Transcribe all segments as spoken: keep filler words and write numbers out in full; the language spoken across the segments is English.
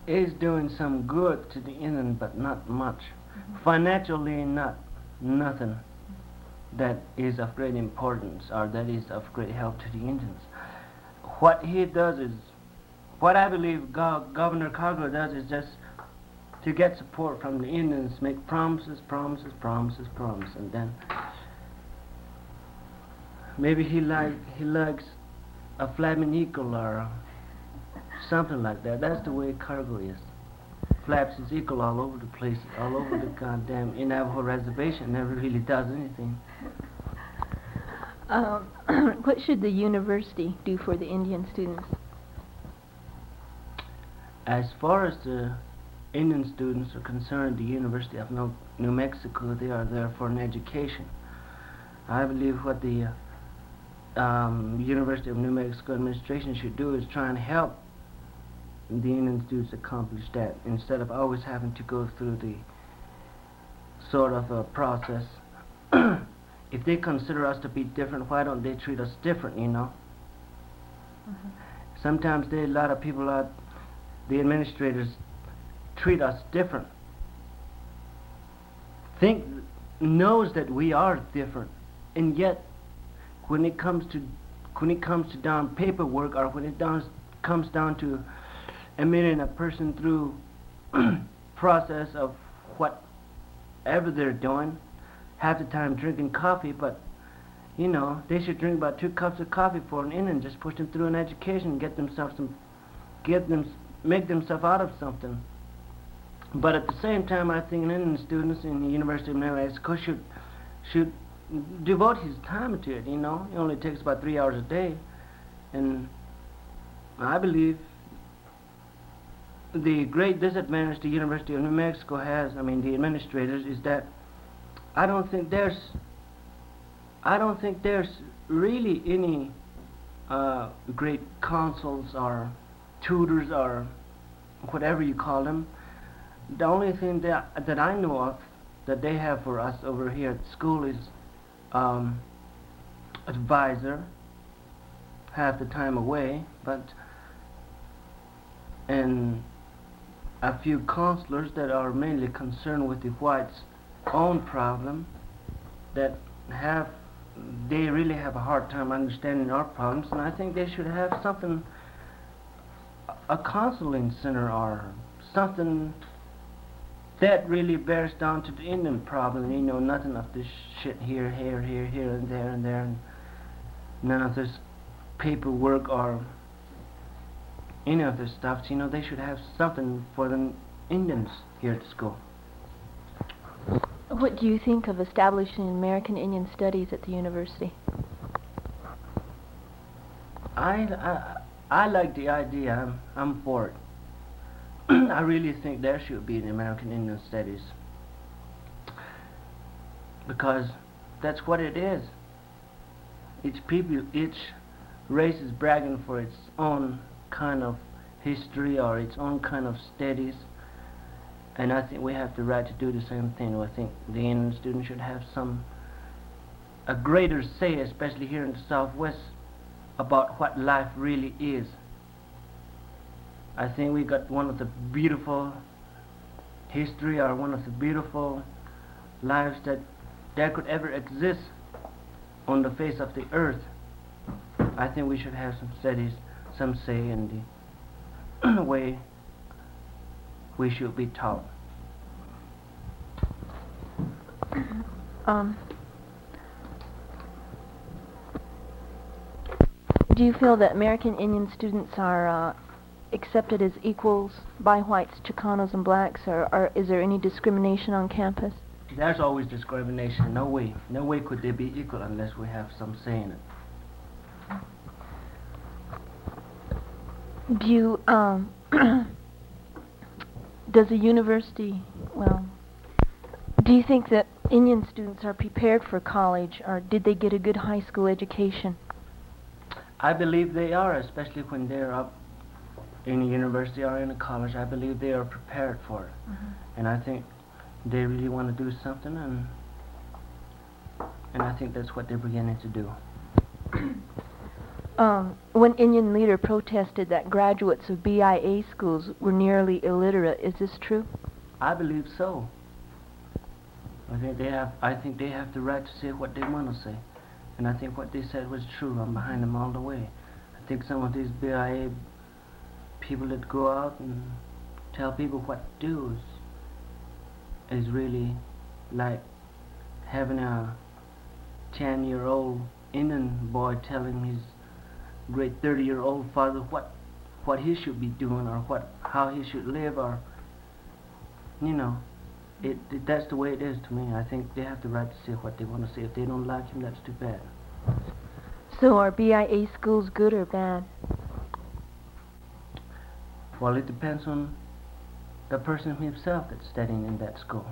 is doing some good to the Indian, but not much. Mm-hmm. Financially, not nothing that is of great importance or that is of great help to the Indians. What he does is, what I believe Go- Governor Cargill does is just to get support from the Indians, make promises, promises, promises, promises, and then maybe he like he likes a flapping eagle or something like that. That's the way Cargill is. Flaps his eagle all over the place, all over the goddamn Navajo reservation. Never really does anything. Um, what should the university do for the Indian students? As far as the Indian students are concerned, the University of New, New Mexico, they are there for an education. I believe what the uh, um, University of New Mexico administration should do is try and help the Indian students accomplish that, instead of always having to go through the sort of a process. If they consider us to be different, why don't they treat us different, you know? Mm-hmm. Sometimes there are a lot of people out, the administrators treat us different. Think, knows that we are different, and yet when it comes to when it comes to down paperwork, or when it down, comes down to admitting a person through process of whatever they're doing, half the time drinking coffee, but you know, they should drink about two cups of coffee for an Indian, just push them through an education, get themselves some, get them, make themselves out of something. But at the same time, I think Indian students in the University of New Mexico should should devote his time to it. You know, it only takes about three hours a day, and I believe the great disadvantage the University of New Mexico has, I mean the administrators, is that I don't think there's I don't think there's really any uh, great consuls or tutors or whatever you call them. The only thing that that I know of that they have for us over here at school is um, advisor, half the time away, but and a few counselors that are mainly concerned with the whites' own problem, that have they really have a hard time understanding our problems, and I think they should have something, a counseling center or something that really bears down to the Indian problem. You know, nothing of this shit here, here, here, here, and there, and there, and none of this paperwork or any of this stuff. You know, they should have something for the Indians here at school. What do you think of establishing American Indian Studies at the university? I, I, I like the idea. I'm, I'm for it. I really think there should be an American Indian Studies, because that's what it is. Each people, each race is bragging for its own kind of history or its own kind of studies, and I think we have the right to do the same thing. I think the Indian students should have some a greater say, especially here in the Southwest, about what life really is. I think we got one of the beautiful history, or one of the beautiful lives that there could ever exist on the face of the earth. I think we should have some studies, some say in the way we should be taught. Um, do you feel that American Indian students are uh, accepted as equals by whites, Chicanos, and blacks, or, or is there any discrimination on campus? There's always discrimination. No way. No way could they be equal unless we have some say in it. Do you, um, does the university, well, do you think that Indian students are prepared for college, or did they get a good high school education? I believe they are, especially when they're up in a university or in a college. I believe they are prepared for it. Mm-hmm. And I think they really want to do something, and and I think that's what they're beginning to do. Um, one Indian leader protested that graduates of B I A schools were nearly illiterate. Is this true? I believe so. I think they have. I think they have the right to say what they want to say, and I think what they said was true. I'm behind them all the way. I think some of these B I A people that go out and tell people what to do is, is really like having a ten-year-old Indian boy telling his great thirty-year-old father what what he should be doing or what how he should live, or you know, it, it that's the way it is to me. I think they have the right to say what they want to say. If they don't like him, that's too bad. So are B I A schools good or bad? Well, it depends on the person himself that's studying in that school.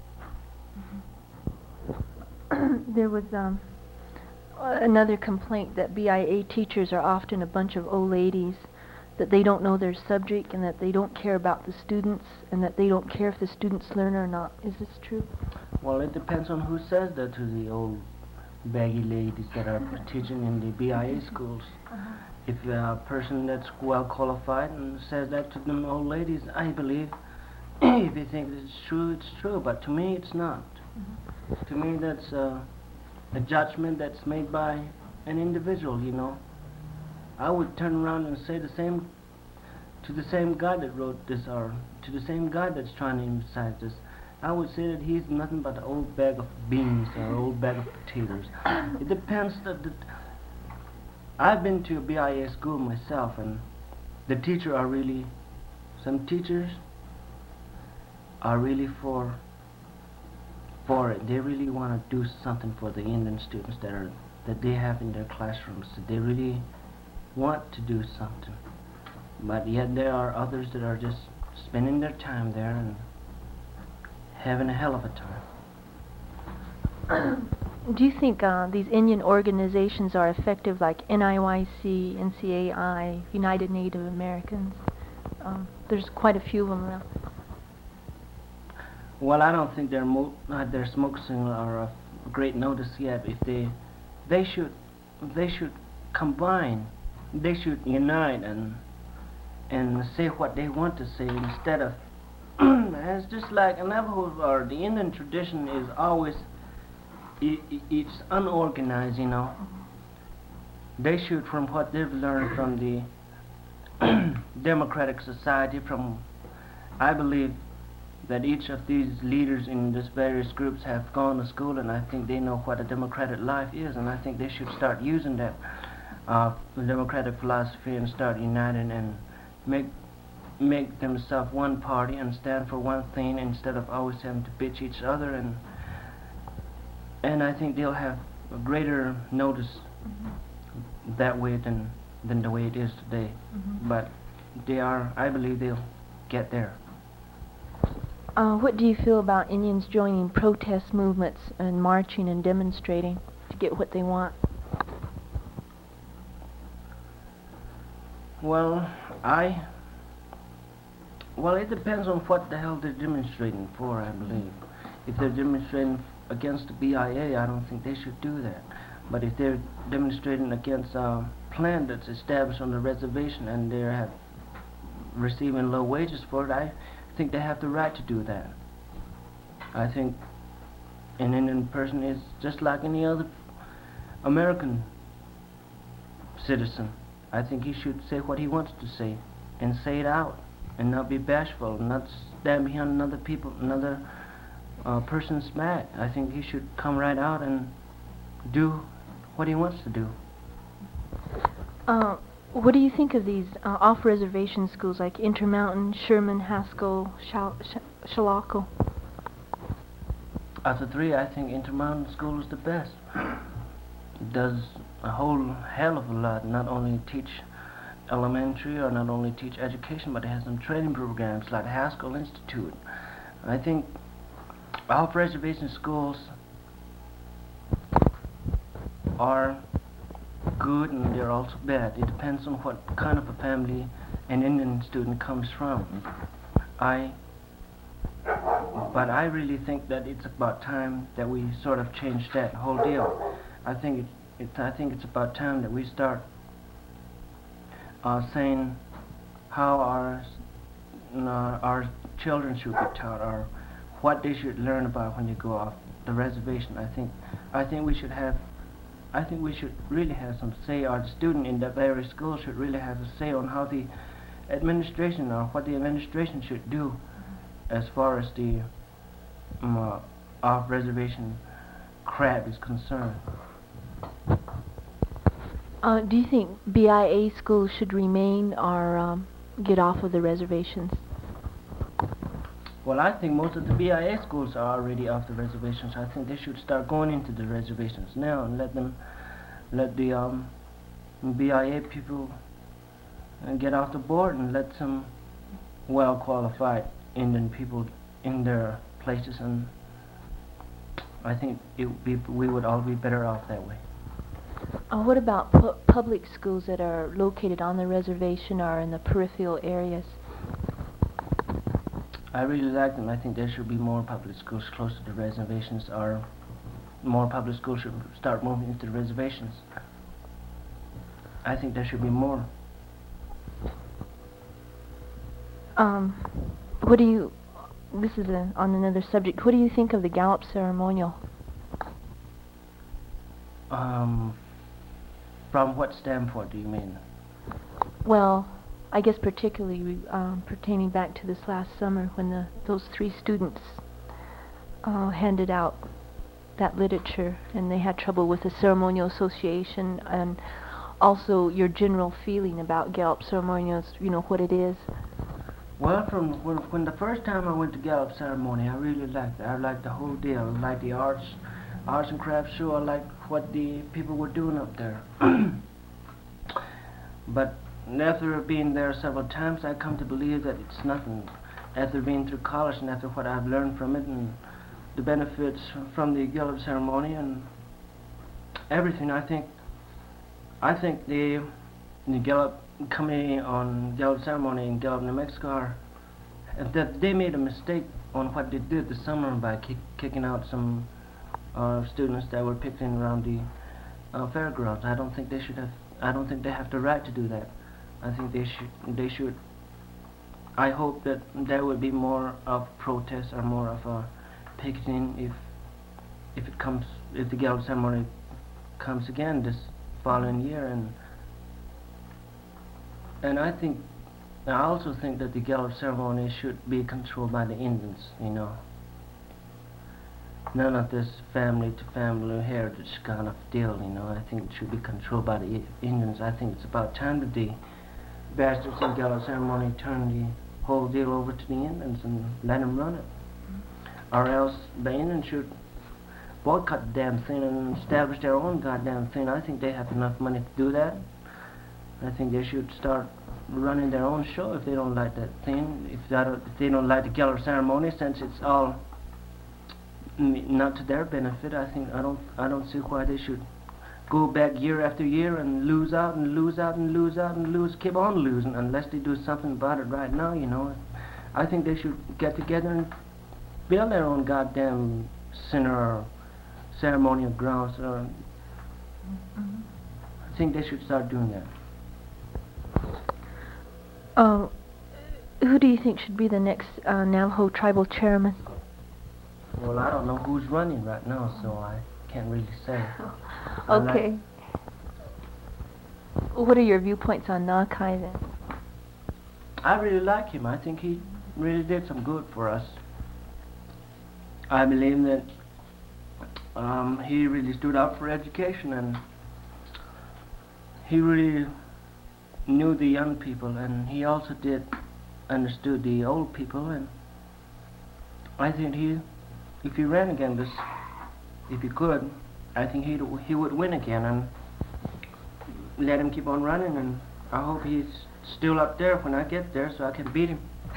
Mm-hmm. There was um, another complaint that B I A teachers are often a bunch of old ladies, that they don't know their subject and that they don't care about the students and that they don't care if the students learn or not. Is this true? Well, it depends on who says that to the old baggy ladies that are teaching in the B I A schools. Uh-huh. If a person that's well qualified and says that to them old ladies, I believe if they think it's true, it's true. But to me, it's not. Mm-hmm. To me, that's uh, a judgment that's made by an individual, you know. I would turn around and say the same to the same guy that wrote this, or to the same guy that's trying to emphasize this. I would say that he's nothing but an old bag of beans or an old bag of potatoes. It depends. That the, I've been to a B I A school myself, and the teachers are really, some teachers are really for for it. They really want to do something for the Indian students that are that they have in their classrooms. They really want to do something, but yet there are others that are just spending their time there and having a hell of a time. Do you think uh, these Indian organizations are effective, like N I Y C, N C A I, United Native Americans? Um, there's quite a few of them now. Well, I don't think their mo uh, their smoke signal are of great notice yet. If they they should they should combine, they should unite and and say what they want to say instead of. It's just like Navajo or the Indian tradition is always. It's unorganized, you know. They should, from what they've learned from the democratic society, from, I believe that each of these leaders in these various groups have gone to school, and I think they know what a democratic life is, and I think they should start using that uh, democratic philosophy and start uniting and make make themselves one party and stand for one thing instead of always having to bitch each other. and And I think they'll have a greater notice mm-hmm. that way than than the way it is today. Mm-hmm. But they are, I believe they'll get there. Uh, what do you feel about Indians joining protest movements and marching and demonstrating to get what they want? Well, I... Well, it depends on what the hell they're demonstrating for, I believe. If they're demonstrating against the B I A, I don't think they should do that. But if they're demonstrating against a plan that's established on the reservation and they're have receiving low wages for it, I think they have the right to do that. I think an Indian person is just like any other American citizen. I think he should say what he wants to say and say it out and not be bashful, not stand behind another people, another Uh, person's back. I think he should come right out and do what he wants to do. Uh, what do you think of these uh, off-reservation schools like Intermountain, Sherman, Haskell, Shal Sh Chilocco? Of the three, I think Intermountain School is the best. It does a whole hell of a lot. Not only teach elementary or not only teach education, but it has some training programs like Haskell Institute. I think off-reservation schools are good and they're also bad. It depends on what kind of a family an Indian student comes from. I, but I really think that it's about time that we sort of change that whole deal. I think it, it, I think it's about time that we start uh, saying how our uh, our children should be taught, or what they should learn about when they go off the reservation. I think I think we should have I think we should really have some say, or the student in that very school should really have a say on how the administration, or what the administration should do as far as the um, uh, off-reservation crab is concerned. Uh, do you think B I A schools should remain or um, get off of the reservations? Well, I think most of the B I A schools are already off the reservations. I think they should start going into the reservations now and let them, let the um, B I A people uh, get off the board, and let some well-qualified Indian people in their places, and I think it would be, we would all be better off that way. Uh, what about pu public schools that are located on the reservation or in the peripheral areas? I really like them. I think there should be more public schools close to the reservations, or more public schools should start moving into the reservations. I think there should be more. Um, what do you, this is a, on another subject, what do you think of the Gallup ceremonial? Um, from what standpoint do you mean? Well, I guess particularly um, pertaining back to this last summer when the those three students uh, handed out that literature, and they had trouble with the ceremonial association, and also your general feeling about Gallup ceremonials, you know, what it is. Well, from when, when the first time I went to Gallup ceremony, I really liked it. I liked the whole deal. I liked the arts, arts and crafts show. I liked what the people were doing up there. But after being there several times, I come to believe that it's nothing. After being through college, and after what I've learned from it, and the benefits from the Gallup ceremony and everything, I think, I think the the Gallup Committee on Gallup ceremony in Gallup, New Mexico, are, that they made a mistake on what they did this summer by kick, kicking out some uh, students that were picketing around the uh, fairgrounds. I don't think they should have. I don't think they have the right to do that. I think they should. They should. I hope that there would be more of protest, or more of a picketing if if it comes if the Gallup ceremony comes again this following year. And and I think I also think that the Gallup ceremony should be controlled by the Indians. You know, none of this family to family heritage kind of deal. You know, I think it should be controlled by the Indians. I think it's about time that the bastards in Gallup ceremony turn the whole deal over to the Indians and let them run it. Or else the Indians should boycott the damn thing and establish their own goddamn thing. I think they have enough money to do that. I think they should start running their own show if they don't like that thing. If, that, if they don't like the Gallup ceremony, since it's all n not to their benefit, I think I don't I don't see why they should go back year after year and lose out and lose out and lose out and lose, keep on losing, unless they do something about it right now. You know, I think they should get together and build their own goddamn center or ceremonial grounds. Or mm-hmm. I think they should start doing that. Uh, who do you think should be the next uh, Navajo tribal chairman? Well, I don't know who's running right now, so I can't really say. Okay. Like, what are your viewpoints on Nakai then? I really like him. I think he really did some good for us. I believe that um, he really stood up for education, and he really knew the young people, and he also did understood the old people. And I think he, if he ran again this, if he could, I think he he would win again, and let him keep on running. And I hope he's still up there when I get there, so I can beat him.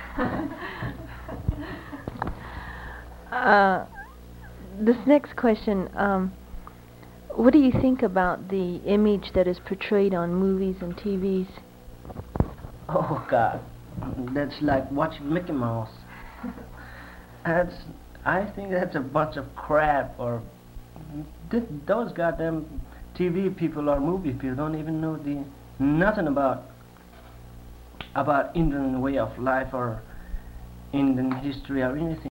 uh, this next question, um, what do you think about the image that is portrayed on movies and T Vs? Oh God, that's like watching Mickey Mouse. That's, I think that's a bunch of crap. Or th those goddamn T V people or movie people don't even know the nothing about about Indian way of life or Indian history or anything.